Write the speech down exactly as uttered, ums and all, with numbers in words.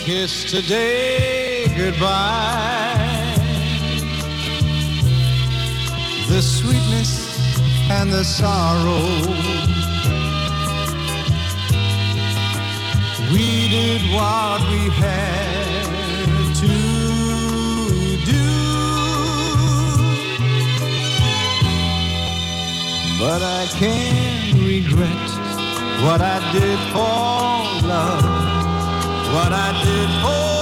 kiss today goodbye. The sweetness and the sorrow, we did what we had to do, but I can't regret what I did for love, what I did for